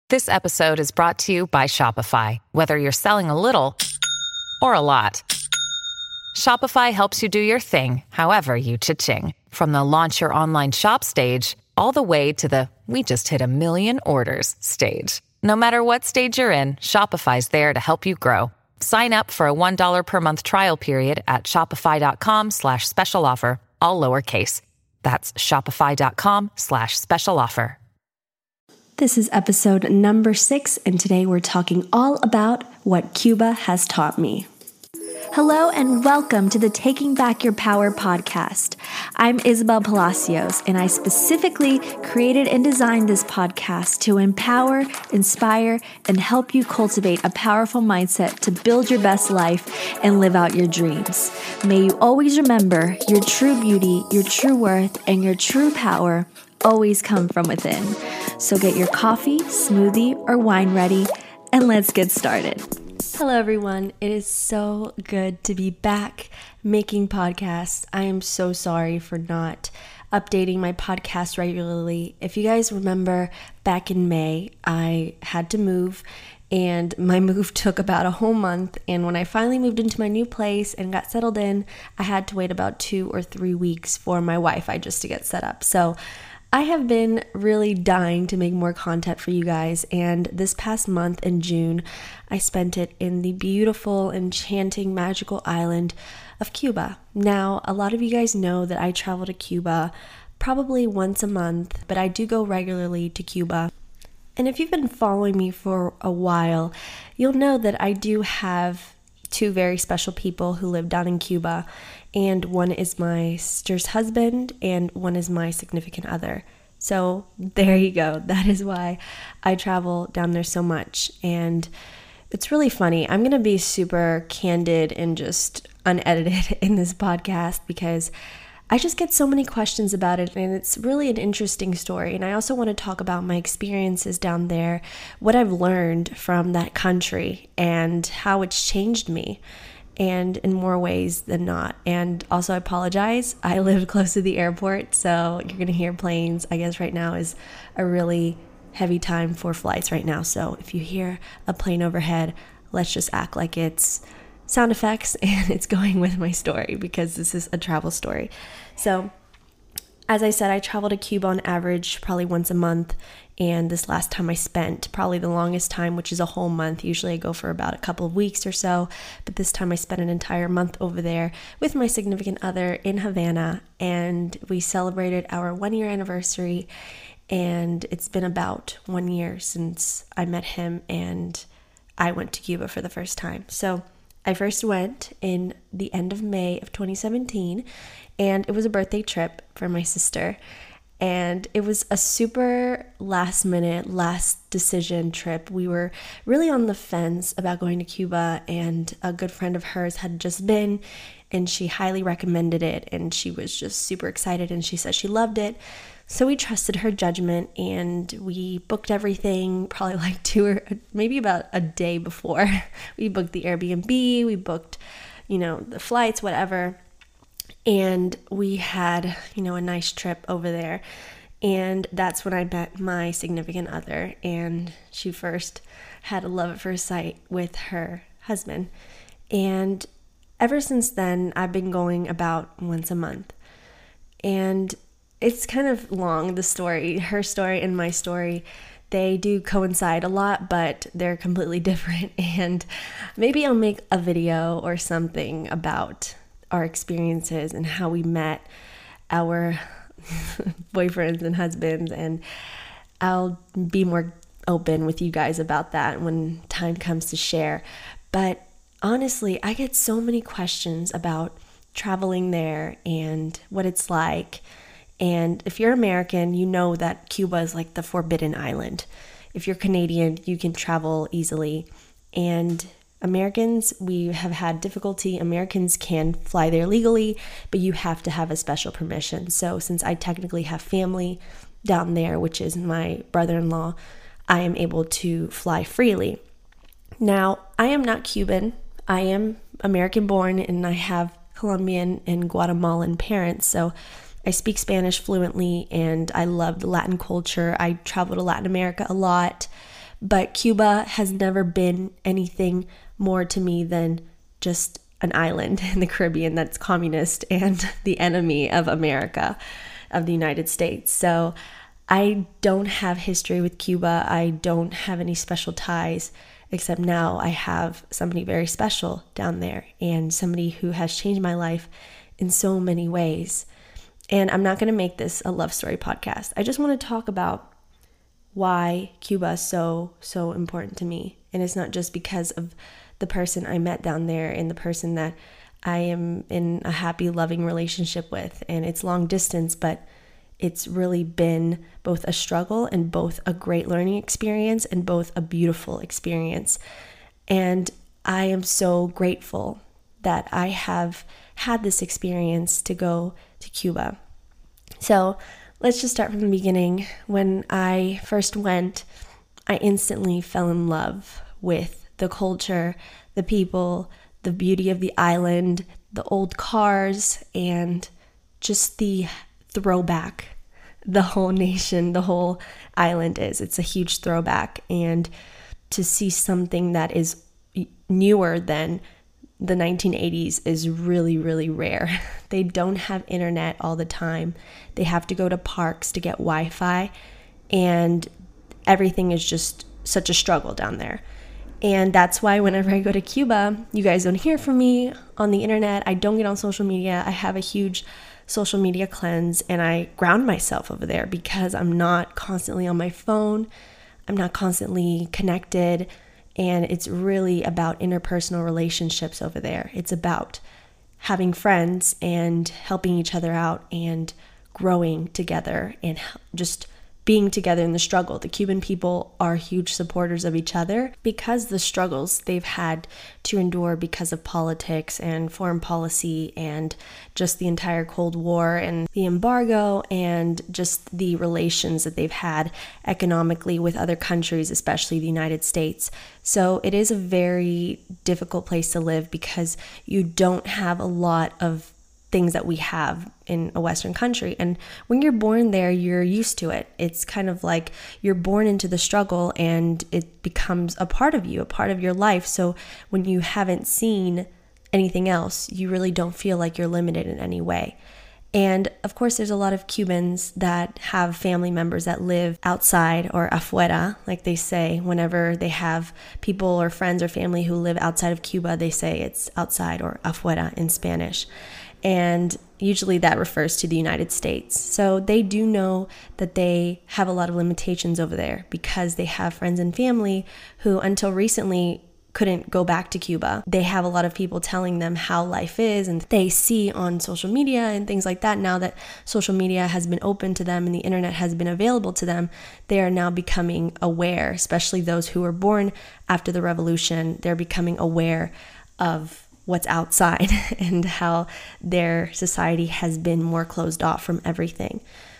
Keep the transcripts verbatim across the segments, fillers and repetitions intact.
This episode is brought to you by Shopify. Whether you're selling a little or a lot, Shopify helps you do your thing, however you cha-ching. From the launch your online shop stage, all the way to the we just hit a million orders stage. No matter what stage you're in, Shopify's there to help you grow. Sign up for a one dollar per month trial period at shopify.com slash special offer, all lowercase. That's shopify.com slash special offer. This is episode number six, and today we're talking all about what Cuba has taught me. Hello and welcome to the Taking Back Your Power podcast. I'm Isabel Palacios, and I specifically created and designed this podcast to empower, inspire, and help you cultivate a powerful mindset to build your best life and live out your dreams. May you always remember your true beauty, your true worth, and your true power always come from within. So get your coffee, smoothie, or wine ready, and let's get started. Hello everyone, it is so good to be back making podcasts. I am so sorry for not updating my podcast regularly. If you guys remember, back in May, I had to move, and my move took about a whole month, and when I finally moved into my new place and got settled in, I had to wait about two or three weeks for my Wi-Fi just to get set up. So I have been really dying to make more content for you guys, and this past month in June, I spent it in the beautiful, enchanting, magical island of Cuba. Now, a lot of you guys know that I travel to Cuba probably once a month, but I do go regularly to Cuba. And if you've been following me for a while, you'll know that I do have two very special people who live down in Cuba, and one is my sister's husband and one is my significant other. So there you go. That is why I travel down there so much, and it's really funny. I'm going to be super candid and just unedited in this podcast because I just get so many questions about it, and it's really an interesting story. And I also want to talk about my experiences down there, what I've learned from that country, and how it's changed me, and in more ways than not. And also, I apologize. I live close to the airport, so you're going to hear planes. I guess right now is a really heavy time for flights right now. So if you hear a plane overhead, let's just act like it's sound effects and it's going with my story because this is a travel story. So as I said, I travel to Cuba on average probably once a month, and this last time I spent probably the longest time, which is a whole month. Usually I go for about a couple of weeks or so, but this time I spent an entire month over there with my significant other in Havana, and we celebrated our one year anniversary, and it's been about one year since I met him and I went to Cuba for the first time. So I first went in the end of May of twenty seventeen, and it was a birthday trip for my sister. And it was a super last minute, last decision trip. We were really on the fence about going to Cuba, and a good friend of hers had just been, and she highly recommended it, and she was just super excited, and she said she loved it. So we trusted her judgment, and we booked everything probably like two or maybe about a day before. We booked the Airbnb, we booked, you know, the flights, whatever. And we had, you know, a nice trip over there. And that's when I met my significant other. And she first had a love at first sight with her husband. And ever since then, I've been going about once a month. And it's kind of long, the story. Her story and my story, they do coincide a lot, but they're completely different. And maybe I'll make a video or something about our experiences and how we met our boyfriends and husbands, and I'll be more open with you guys about that when time comes to share. But honestly, I get so many questions about traveling there and what it's like. And if you're American, you know that Cuba is like the forbidden island. If you're Canadian, you can travel easily. And Americans, we have had difficulty. Americans can fly there legally, but you have to have a special permission. So since I technically have family down there, which is my brother-in-law, I am able to fly freely. Now, I am not Cuban. I am American born, and I have Colombian and Guatemalan parents. So I speak Spanish fluently, and I love the Latin culture. I travel to Latin America a lot, but Cuba has never been anything more to me than just an island in the Caribbean that's communist and the enemy of America, of the United States. So I don't have history with Cuba. I don't have any special ties, except now I have somebody very special down there and somebody who has changed my life in so many ways. And I'm not going to make this a love story podcast. I just want to talk about why Cuba is so, so important to me. And it's not just because of the person I met down there and the person that I am in a happy, loving relationship with. And it's long distance, but it's really been both a struggle and both a great learning experience and both a beautiful experience. And I am so grateful that I have had this experience to go to Cuba. So let's just start from the beginning. When I first went, I instantly fell in love with the culture, the people, the beauty of the island, the old cars, and just the throwback the whole nation, the whole island is. It's a huge throwback. And to see something that is newer than the nineteen eighties is really, really rare. They don't have internet all the time. They have to go to parks to get Wi-Fi, and everything is just such a struggle down there. And that's why whenever I go to Cuba, you guys don't hear from me on the internet. I don't get on social media. I have a huge social media cleanse, and I ground myself over there because I'm not constantly on my phone. I'm not constantly connected. And it's really about interpersonal relationships over there. It's about having friends and helping each other out and growing together and just being together in the struggle. The Cuban people are huge supporters of each other because the struggles they've had to endure because of politics and foreign policy and just the entire Cold War and the embargo and just the relations that they've had economically with other countries, especially the United States. So it is a very difficult place to live because you don't have a lot of things that we have in a Western country. And when you're born there, you're used to it. It's kind of like you're born into the struggle and it becomes a part of you, a part of your life. So when you haven't seen anything else, you really don't feel like you're limited in any way. And of course, there's a lot of Cubans that have family members that live outside or afuera, like they say. Whenever they have people or friends or family who live outside of Cuba, they say it's outside or afuera in Spanish. And usually that refers to the United States. So they do know that they have a lot of limitations over there because they have friends and family who until recently couldn't go back to Cuba. They have a lot of people telling them how life is, and they see on social media and things like that. Now that social media has been open to them and the internet has been available to them, they are now becoming aware, especially those who were born after the revolution. They're becoming aware of what's outside and how their society has been more closed off from everything.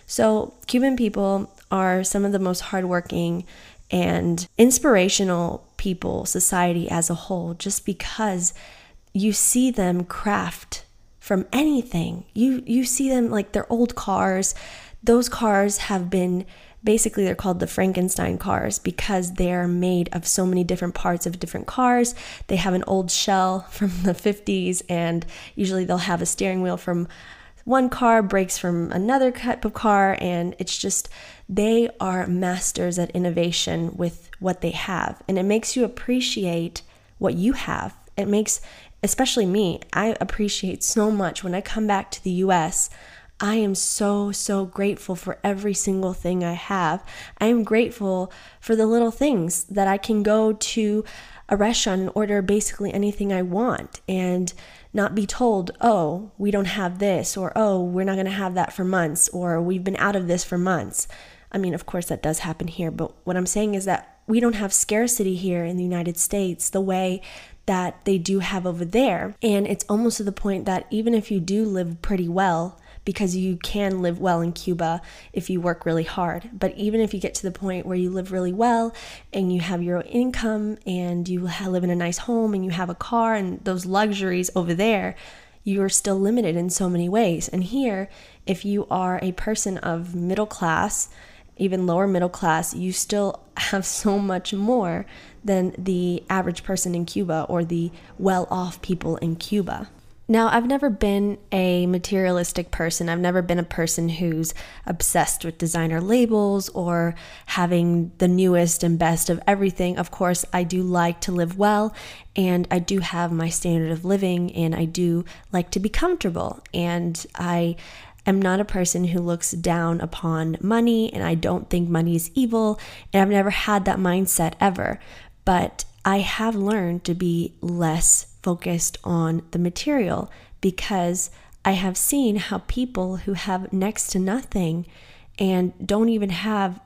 So Cuban people are some of the most hardworking and inspirational people, society as a whole, just because you see them craft from anything. You you see them like their old cars. Those cars have been Basically, they're called the Frankenstein cars because they're made of so many different parts of different cars. They have an old shell from the fifties, and usually they'll have a steering wheel from one car, brakes from another type of car, and it's just, they are masters at innovation with what they have. And it makes you appreciate what you have. It makes, especially me, I appreciate so much when I come back to the U S. I am so, so grateful for every single thing I have. I am grateful for the little things that I can go to a restaurant and order basically anything I want and not be told, oh, we don't have this, or oh, we're not going to have that for months, or we've been out of this for months. I mean, of course that does happen here, but what I'm saying is that we don't have scarcity here in the United States the way that they do have over there. And it's almost to the point that even if you do live pretty well, because you can live well in Cuba if you work really hard. But even if you get to the point where you live really well and you have your own income and you live in a nice home and you have a car and those luxuries over there, you are still limited in so many ways. And here, if you are a person of middle class even lower middle class, you still have so much more than the average person in Cuba or the well-off people in Cuba. Now, I've never been a materialistic person. I've never been a person who's obsessed with designer labels or having the newest and best of everything. Of course, I do like to live well, and I do have my standard of living, and I do like to be comfortable. And I am not a person who looks down upon money, and I don't think money is evil, and I've never had that mindset ever. But I have learned to be less focused on the material because I have seen how people who have next to nothing and don't even have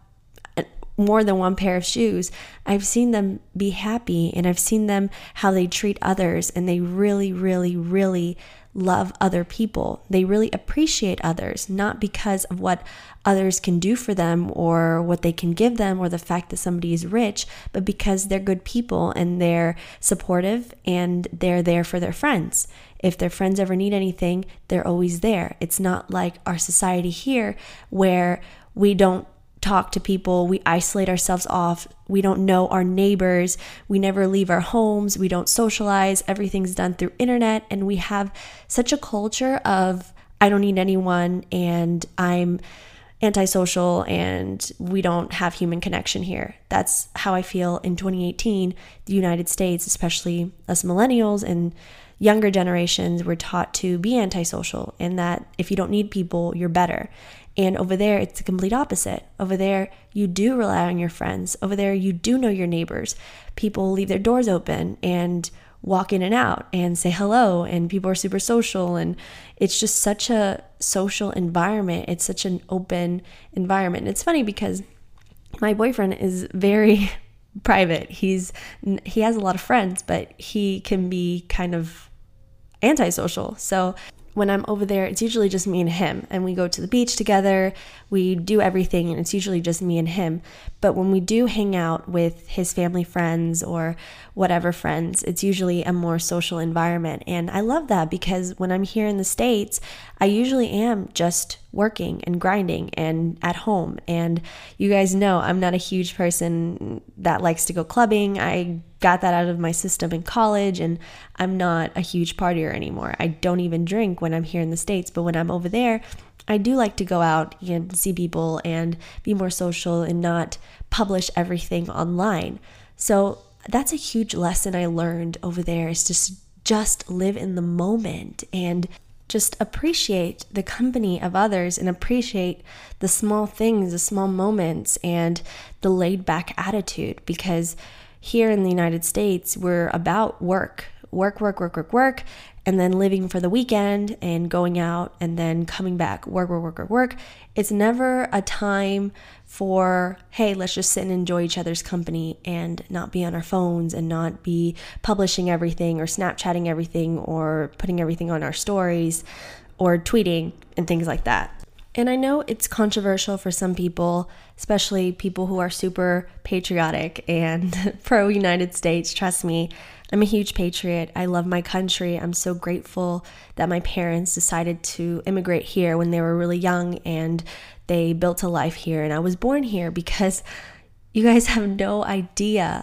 more than one pair of shoes, I've seen them be happy, and I've seen them how they treat others, and they really, really, really love other people. They really appreciate others, not because of what others can do for them or what they can give them or the fact that somebody is rich, but because they're good people and they're supportive and they're there for their friends. If their friends ever need anything, they're always there. It's not like our society here where we don't talk to people, we isolate ourselves off, we don't know our neighbors, we never leave our homes, we don't socialize, everything's done through internet, and we have such a culture of I don't need anyone and I'm antisocial and we don't have human connection here. That's how I feel in twenty eighteen, the United States, especially us millennials and younger generations, were taught to be antisocial and that if you don't need people, you're better. And over there, it's the complete opposite. Over there, you do rely on your friends. Over there, you do know your neighbors. People leave their doors open and walk in and out and say hello, and people are super social, and it's just such a social environment. It's such an open environment. And it's funny because my boyfriend is very private. He's he has a lot of friends, but he can be kind of antisocial. So when I'm over there, it's usually just me and him, and we go to the beach together, we do everything, and it's usually just me and him. But when we do hang out with his family friends or whatever friends, it's usually a more social environment. And I love that because when I'm here in the States, I usually am just working and grinding and at home. And you guys know I'm not a huge person that likes to go clubbing. I got that out of my system in college, and I'm not a huge partier anymore. I don't even drink when I'm here in the States, but when I'm over there, I do like to go out and see people and be more social and not publish everything online. So that's a huge lesson I learned over there, is just just live in the moment and just appreciate the company of others and appreciate the small things, the small moments, and the laid back attitude. Because here in the United States, we're about work, work, work, work, work, work, and then living for the weekend and going out and then coming back, work, work, work, work, work. It's never a time for, hey, let's just sit and enjoy each other's company and not be on our phones and not be publishing everything or Snapchatting everything or putting everything on our stories or tweeting and things like that. And I know it's controversial for some people, especially people who are super patriotic and pro-United States. Trust me, I'm a huge patriot. I love my country. I'm so grateful that my parents decided to immigrate here when they were really young and they built a life here. And I was born here because you guys have no idea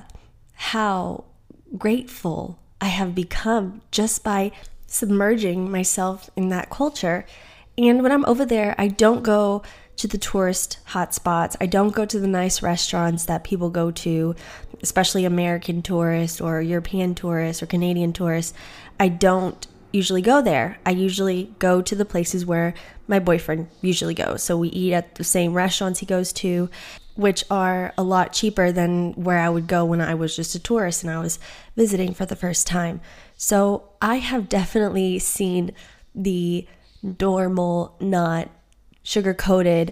how grateful I have become just by submerging myself in that culture. And when I'm over there, I don't go to the tourist hotspots. I don't go to the nice restaurants that people go to, especially American tourists or European tourists or Canadian tourists. I don't usually go there. I usually go to the places where my boyfriend usually goes. So we eat at the same restaurants he goes to, which are a lot cheaper than where I would go when I was just a tourist and I was visiting for the first time. So I have definitely seen the normal, not sugar-coated,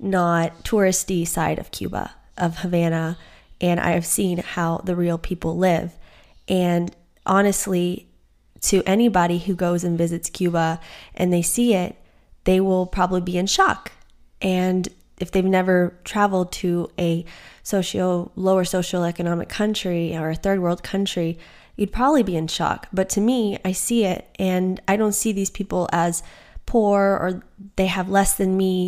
not touristy side of Cuba, of Havana, and I have seen how the real people live. And honestly, to anybody who goes and visits Cuba and they see it, they will probably be in shock. And if they've never traveled to a socio lower socioeconomic country or a third world country, you'd probably be in shock. But to me, I see it, and I don't see these people as poor or they have less than me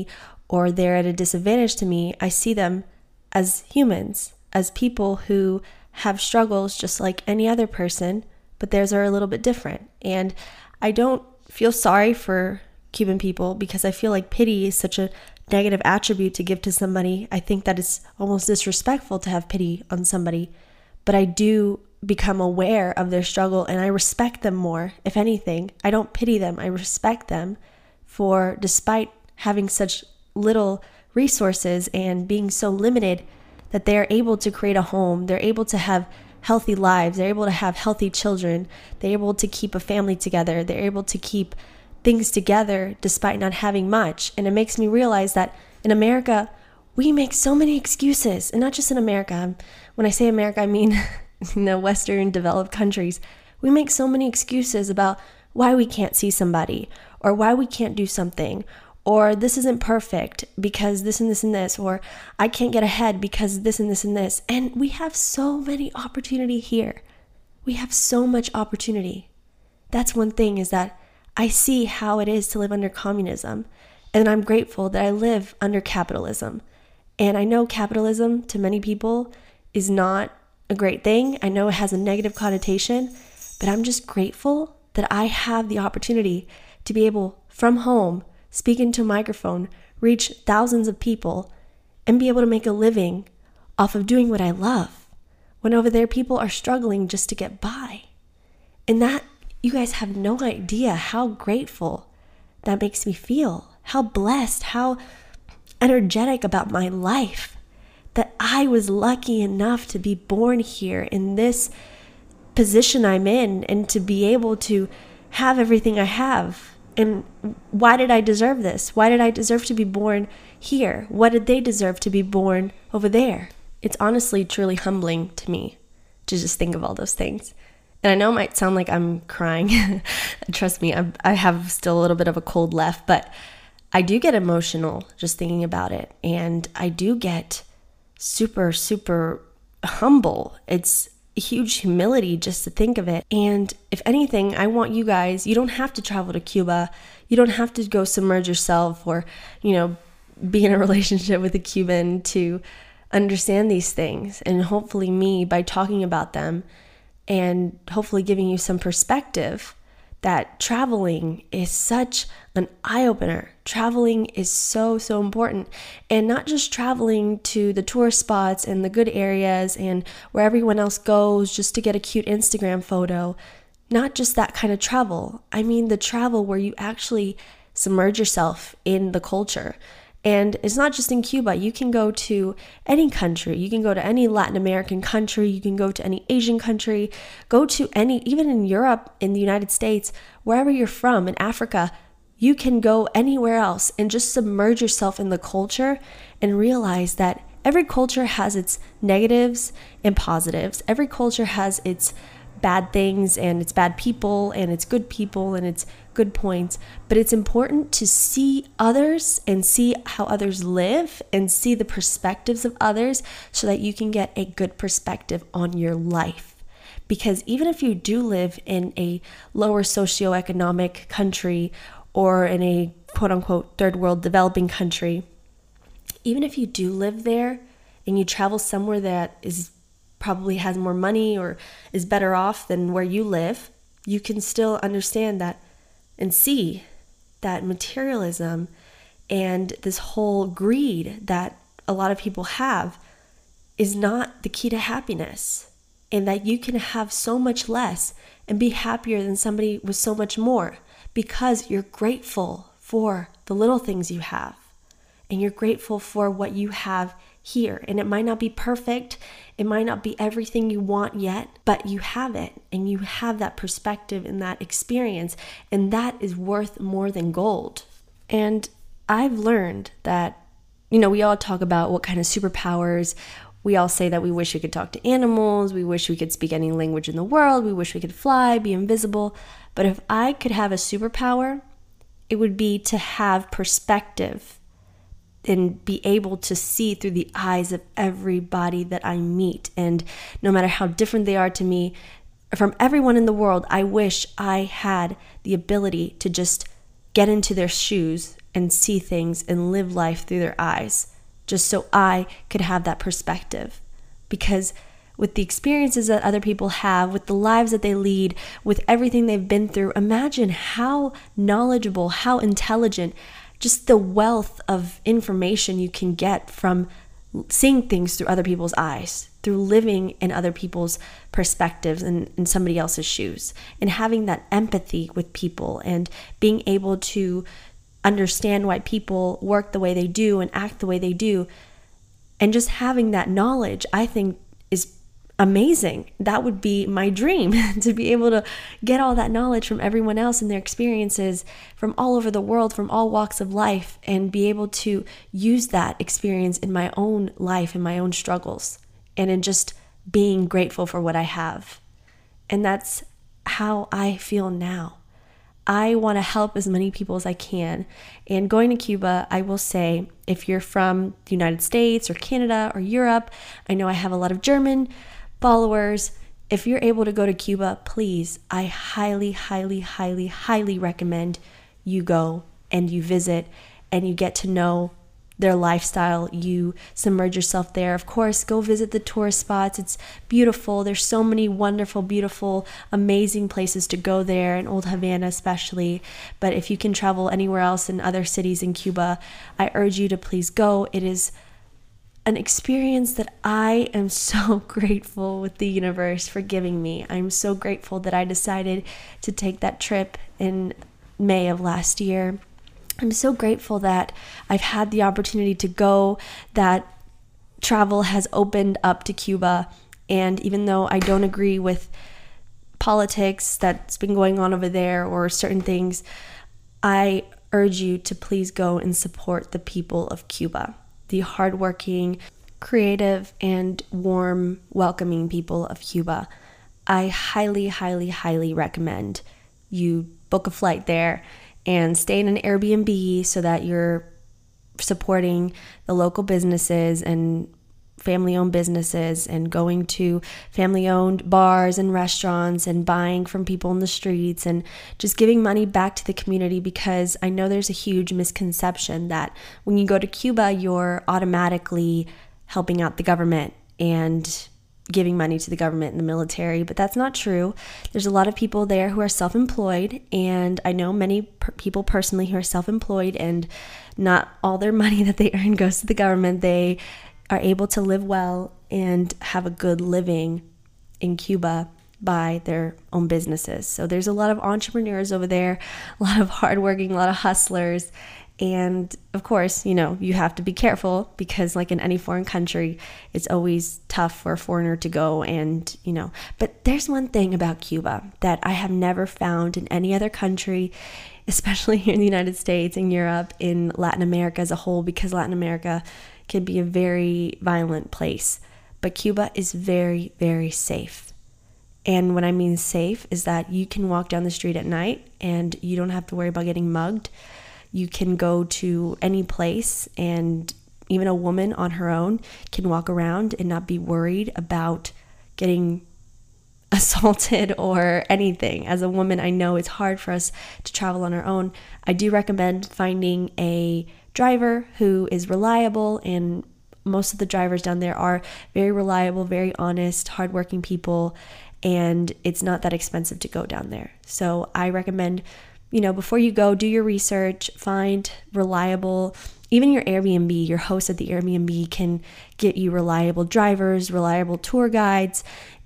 or they're at a disadvantage to me, I see them as humans, as people who have struggles just like any other person, but theirs are a little bit different. And I don't feel sorry for Cuban people because I feel like pity is such a negative attribute to give to somebody. I think that it's almost disrespectful to have pity on somebody, but I do become aware of their struggle and I respect them more. If anything, I don't pity them. I respect them for, despite having such little resources and being so limited, that they're able to create a home. They're able to have healthy lives. They're able to have healthy children. They're able to keep a family together. They're able to keep things together despite not having much. And it makes me realize that in America, we make so many excuses. And not just in America. When I say America, I mean in the Western developed countries. We make so many excuses about why we can't see somebody, or why we can't do something, or this isn't perfect because this and this and this, or I can't get ahead because this and this and this. And we have so many opportunity here. We have so much opportunity. That's one thing, is that I see how it is to live under communism. And I'm grateful that I live under capitalism. And I know capitalism to many people is not a great thing. I know it has a negative connotation, but I'm just grateful that I have the opportunity to be able, from home, speak into a microphone, reach thousands of people, and be able to make a living off of doing what I love, when over there people are struggling just to get by. And that, you guys have no idea how grateful that makes me feel, how blessed, how energetic about my life, that I was lucky enough to be born here in this position I'm in, and to be able to have everything I have. And why did I deserve this? Why did I deserve to be born here? What did they deserve to be born over there? It's honestly truly humbling to me to just think of all those things. And I know it might sound like I'm crying. Trust me, I, I have still a little bit of a cold left, but I do get emotional just thinking about it. And I do get super, super humble. It's huge humility just to think of it. And if anything, I want you guys, you don't have to travel to Cuba. You don't have to go submerge yourself or, you know, be in a relationship with a Cuban to understand these things. And hopefully me, by talking about them and hopefully giving you some perspective, that traveling is such an eye-opener. Traveling is so, so important. And not just traveling to the tourist spots and the good areas and where everyone else goes just to get a cute Instagram photo. Not just that kind of travel. I mean the travel where you actually submerge yourself in the culture. And it's not just in Cuba. You can go to any country. You can go to any Latin American country. You can go to any Asian country. Go to any, even in Europe, in the United States, wherever you're from, in Africa, you can go anywhere else and just submerge yourself in the culture and realize that every culture has its negatives and positives. Every culture has its bad things and its bad people and its good people and its good points, but it's important to see others and see how others live and see the perspectives of others so that you can get a good perspective on your life. Because even if you do live in a lower socioeconomic country or in a quote-unquote third world developing country, even if you do live there and you travel somewhere that is probably has more money or is better off than where you live, you can still understand that and see that materialism and this whole greed that a lot of people have is not the key to happiness, and that you can have so much less and be happier than somebody with so much more because you're grateful for the little things you have and you're grateful for what you have here. And it might not be perfect, it might not be everything you want yet, but you have it and you have that perspective and that experience, and that is worth more than gold. And I've learned that, you know, we all talk about what kind of superpowers. We all say that we wish we could talk to animals, we wish we could speak any language in the world, we wish we could fly, be invisible. But if I could have a superpower, it would be to have perspective and be able to see through the eyes of everybody that I meet. And no matter how different they are to me, from everyone in the world, I wish I had the ability to just get into their shoes and see things and live life through their eyes, just so I could have that perspective. Because with the experiences that other people have, with the lives that they lead, with everything they've been through, imagine how knowledgeable, how intelligent, just the wealth of information you can get from seeing things through other people's eyes, through living in other people's perspectives and in somebody else's shoes, and having that empathy with people and being able to understand why people work the way they do and act the way they do. And just having that knowledge, I think, is amazing. That would be my dream, to be able to get all that knowledge from everyone else and their experiences from all over the world, from all walks of life, and be able to use that experience in my own life, in my own struggles, and in just being grateful for what I have. And that's how I feel now. I want to help as many people as I can. And going to Cuba, I will say, if you're from the United States or Canada or Europe, I know I have a lot of German followers. If you're able to go to Cuba, please, I highly, highly, highly, highly recommend you go and you visit and you get to know their lifestyle. You submerge yourself there. Of course, go visit the tourist spots. It's beautiful. There's so many wonderful, beautiful, amazing places to go there, in Old Havana especially. But if you can travel anywhere else in other cities in Cuba, I urge you to please go. It is an experience that I am so grateful with the universe for giving me. I'm so grateful that I decided to take that trip in May of last year. I'm so grateful that I've had the opportunity to go, that travel has opened up to Cuba. And even though I don't agree with politics that's been going on over there or certain things, I urge you to please go and support the people of Cuba, the hardworking, creative, and warm, welcoming people of Cuba. I highly, highly, highly recommend you book a flight there and stay in an Airbnb so that you're supporting the local businesses and family-owned businesses and going to family-owned bars and restaurants and buying from people in the streets and just giving money back to the community, because I know there's a huge misconception that when you go to Cuba, you're automatically helping out the government and giving money to the government and the military, but that's not true. There's a lot of people there who are self-employed, and I know many per- people personally who are self-employed, and not all their money that they earn goes to the government. They are able to live well and have a good living in Cuba by their own businesses. So there's a lot of entrepreneurs over there, a lot of hardworking, a lot of hustlers. And of course, you know, you have to be careful because like in any foreign country, it's always tough for a foreigner to go and, you know, but there's one thing about Cuba that I have never found in any other country, especially here in the United States, in Europe, in Latin America as a whole, because Latin America can be a very violent place. But Cuba is very, very safe. And what I mean safe is that you can walk down the street at night and you don't have to worry about getting mugged. You can go to any place, and even a woman on her own can walk around and not be worried about getting assaulted or anything. As a woman, I know it's hard for us to travel on our own. I do recommend finding a driver who is reliable, and most of the drivers down there are very reliable, very honest, hardworking people, and it's not that expensive to go down there. So I recommend, you know, before you go, do your research, find reliable, even your Airbnb, your host at the Airbnb can get you reliable drivers, reliable tour guides.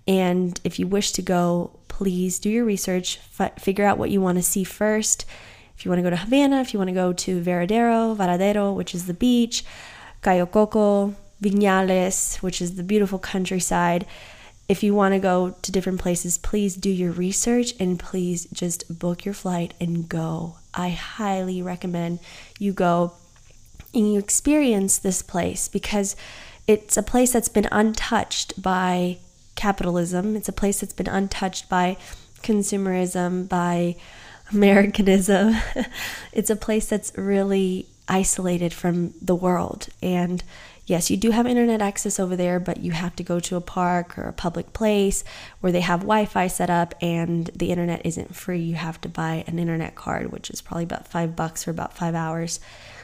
And if you wish to go, please do your research, f- figure out what you want to see first. If you want to go to Havana, if you want to go to Varadero, Varadero, which is the beach, Cayo Coco, Viñales, which is the beautiful countryside. If you want to go to different places, please do your research and please just book your flight and go. I highly recommend you go and you experience this place, because it's a place that's been untouched by capitalism. It's a place that's been untouched by consumerism, by Americanism. It's a place that's really isolated from the world, and yes, you do have internet access over there, but you have to go to a park or a public place where they have Wi-Fi set up and the internet isn't free. You have to buy an internet card, which is probably about five bucks for about five hours.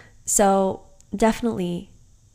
So definitely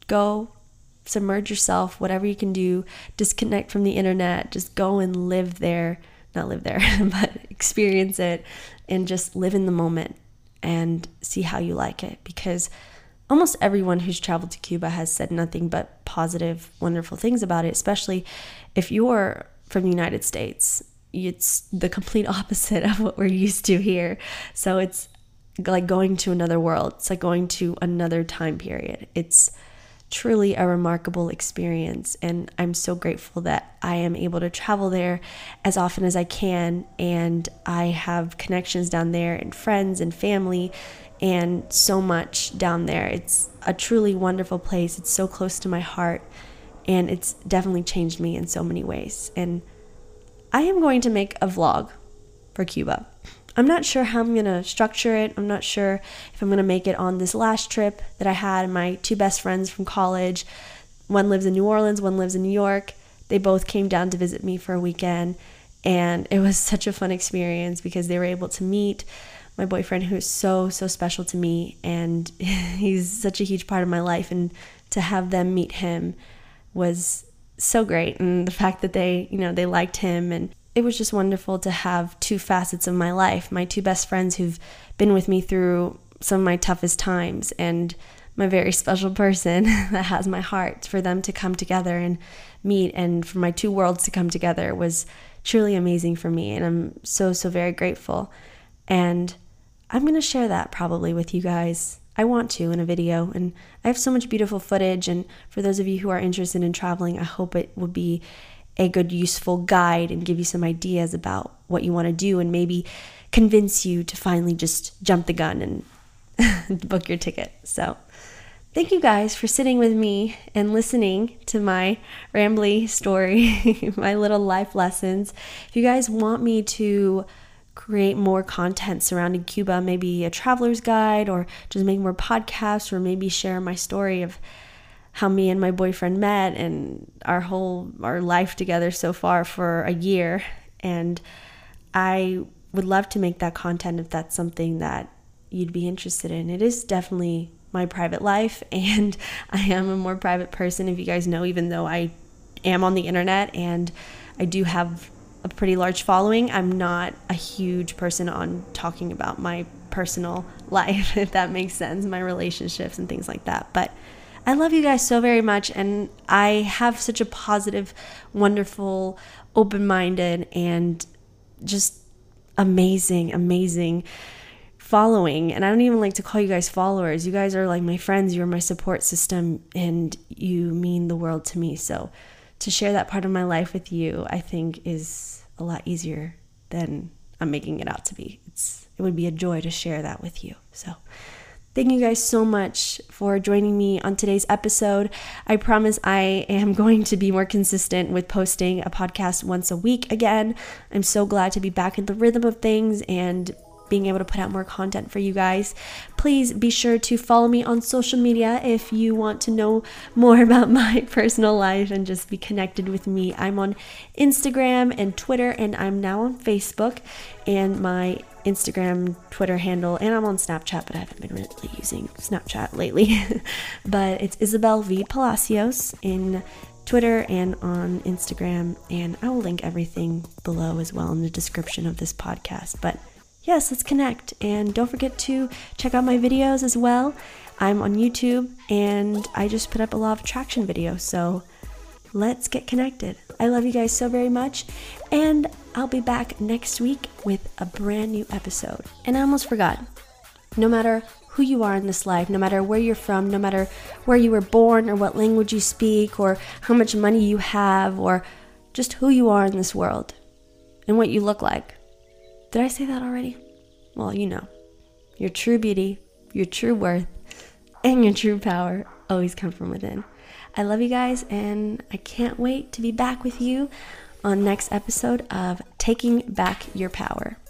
go submerge yourself, whatever you can do, disconnect from the internet, just go and live there, not live there, but experience it and just live in the moment and see how you like it, because almost everyone who's traveled to Cuba has said nothing but positive, wonderful things about it, especially if you're from the United States. It's the complete opposite of what we're used to here. So it's like going to another world. It's like going to another time period. It's truly a remarkable experience, and I'm so grateful that I am able to travel there as often as I can, and I have connections down there and friends and family and so much down there. It's a truly wonderful place. It's so close to my heart, and it's definitely changed me in so many ways. And I am going to make a vlog for Cuba. I'm not sure how I'm going to structure it. I'm not sure if I'm going to make it on this last trip that I had. My two best friends from college, one lives in New Orleans, one lives in New York. They both came down to visit me for a weekend, and it was such a fun experience because they were able to meet my boyfriend, who is so, so special to me, and he's such a huge part of my life, and to have them meet him was so great. And the fact that they, you know, they liked him, and it was just wonderful to have two facets of my life, my two best friends who've been with me through some of my toughest times, and my very special person that has my heart. For them to come together and meet, and for my two worlds to come together, was truly amazing for me, and I'm so, so very grateful. And I'm going to share that probably with you guys. I want to in a video, and I have so much beautiful footage, and for those of you who are interested in traveling, I hope it will be a good, useful guide and give you some ideas about what you want to do, and maybe convince you to finally just jump the gun and book your ticket. So thank you guys for sitting with me and listening to my rambly story, my little life lessons. If you guys want me to create more content surrounding Cuba, maybe a traveler's guide, or just make more podcasts, or maybe share my story of how me and my boyfriend met and our whole our life together so far for a year. And I would love to make that content if that's something that you'd be interested in. It is definitely my private life, and I am a more private person, if you guys know, even though I am on the internet and I do have a pretty large following. I'm not a huge person on talking about my personal life, if that makes sense, my relationships and things like that. But I love you guys so very much, and I have such a positive, wonderful, open-minded, and just amazing, amazing following. And I don't even like to call you guys followers. You guys are like my friends. You're my support system, and you mean the world to me. So to share that part of my life with you, I think is a lot easier than I'm making it out to be. It's it would be a joy to share that with you. So thank you guys so much for joining me on today's episode. I promise I am going to be more consistent with posting a podcast once a week again. I'm so glad to be back in the rhythm of things and being able to put out more content for you guys. Please be sure to follow me on social media if you want to know more about my personal life and just be connected with me. I'm on Instagram and Twitter, and I'm now on Facebook, and my Instagram, Twitter handle, and I'm on Snapchat, but I haven't been really using Snapchat lately. But it's Isabel V. Palacios in Twitter and on Instagram, and I will link everything below as well in the description of this podcast. But yes, let's connect, and don't forget to check out my videos as well. I'm on YouTube, and I just put up a law of attraction video, so let's get connected. I love you guys so very much, and I'll be back next week with a brand new episode. And I almost forgot, no matter who you are in this life, no matter where you're from, no matter where you were born or what language you speak or how much money you have or just who you are in this world and what you look like. Did I say that already? Well, you know, your true beauty, your true worth, and your true power always come from within. I love you guys, and I can't wait to be back with you on next episode of Taking Back Your Power.